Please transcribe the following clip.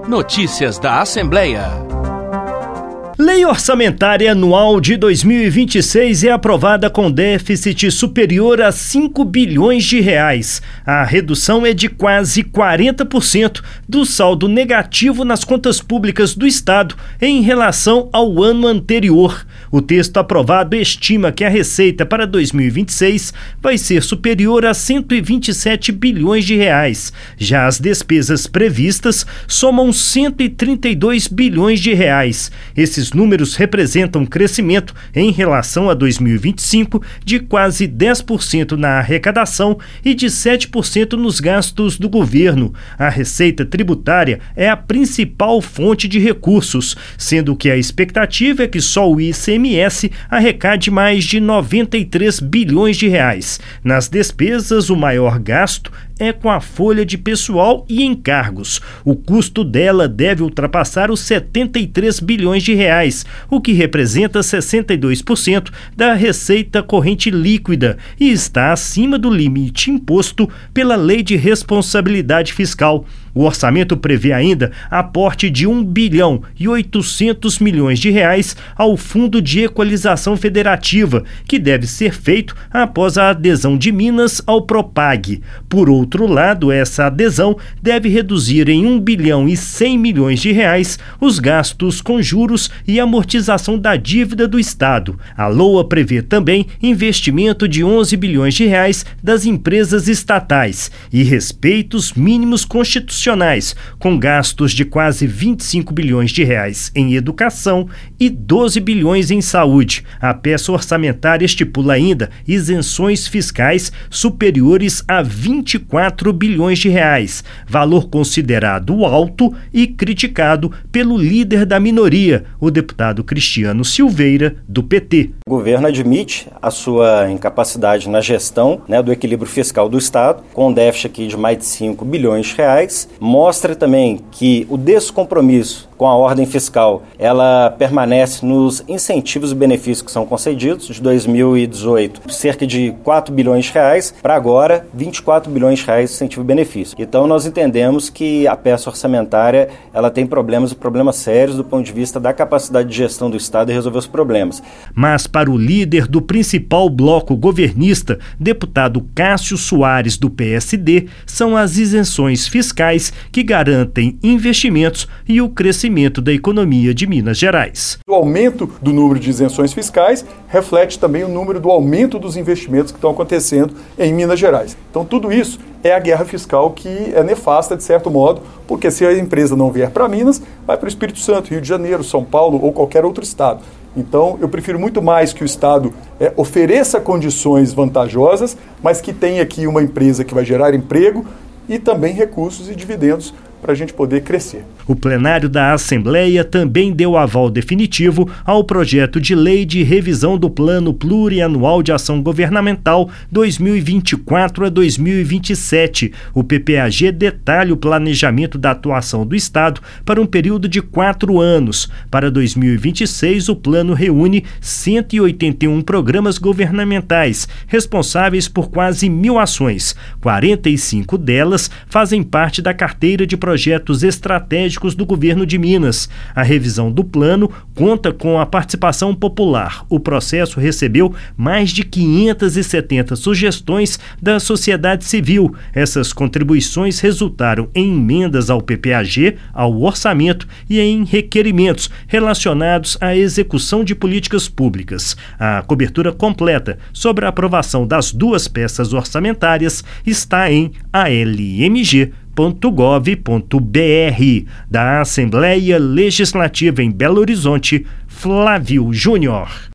Notícias da Assembleia. Lei Orçamentária Anual de 2026 é aprovada com déficit superior a 5 bilhões de reais. A redução é de quase 40% do saldo negativo nas contas públicas do Estado em relação ao ano anterior. O texto aprovado estima que a receita para 2026 vai ser superior a 127 bilhões de reais. Já as despesas previstas somam 132 bilhões de reais. Esses números representam um crescimento em relação a 2025 de quase 10% na arrecadação e de 7% nos gastos do governo. A receita tributária é a principal fonte de recursos, sendo que a expectativa é que só o ICMS arrecade mais de 93 bilhões de reais. Nas despesas, o maior gasto é com a folha de pessoal e encargos. O custo dela deve ultrapassar os 73 bilhões de reais, o que representa 62% da receita corrente líquida e está acima do limite imposto pela Lei de Responsabilidade Fiscal. O orçamento prevê ainda aporte de 1 bilhão e 800 milhões de reais ao Fundo de Equalização Federativa, que deve ser feito após a adesão de Minas ao Propag. Por outro lado, essa adesão deve reduzir em 1 bilhão e 100 milhões de reais os gastos com juros e amortização da dívida do Estado. A LOA prevê também investimento de 11 bilhões de reais das empresas estatais e respeitos mínimos constitucionais, com gastos de quase 25 bilhões de reais em educação e 12 bilhões em saúde. A peça orçamentária estipula ainda isenções fiscais superiores a 24 bilhões de reais, valor considerado alto e criticado pelo líder da minoria, o deputado Cristiano Silveira, do PT. O governo admite a sua incapacidade na gestão do equilíbrio fiscal do Estado, com um déficit aqui de mais de 5 bilhões de reais. Mostra também que o descompromisso com a ordem fiscal, ela permanece nos incentivos e benefícios que são concedidos. De 2018, cerca de 4 bilhões de reais, para agora 24 bilhões de reais de incentivo e benefício. Então nós entendemos que a peça orçamentária ela tem problemas sérios do ponto de vista da capacidade de gestão do Estado e resolver os problemas. Mas para o líder do principal bloco governista, deputado Cássio Soares, do PSD, são as isenções fiscais que garantem investimentos e o crescimento da economia de Minas Gerais. O aumento do número de isenções fiscais reflete também o número do aumento dos investimentos que estão acontecendo em Minas Gerais. Então tudo isso é a guerra fiscal que é nefasta de certo modo, porque se a empresa não vier para Minas, vai para o Espírito Santo, Rio de Janeiro, São Paulo ou qualquer outro estado. Então, eu prefiro muito mais que o Estado ofereça condições vantajosas, mas que tenha aqui uma empresa que vai gerar emprego e também recursos e dividendos para a gente poder crescer. O plenário da Assembleia também deu aval definitivo ao projeto de lei de revisão do Plano Plurianual de Ação Governamental 2024 a 2027. O PPAG detalha o planejamento da atuação do Estado para um período de 4 anos. Para 2026, o plano reúne 181 programas governamentais, responsáveis por quase 1.000 ações. 45 delas fazem parte da carteira de projetos estratégicos do governo de Minas. A revisão do plano conta com a participação popular. O processo recebeu mais de 570 sugestões da sociedade civil. Essas contribuições resultaram em emendas ao PPAG, ao orçamento e em requerimentos relacionados à execução de políticas públicas. A cobertura completa sobre a aprovação das duas peças orçamentárias está em almg.gov.br. Da Assembleia Legislativa em Belo Horizonte, Flávio Júnior.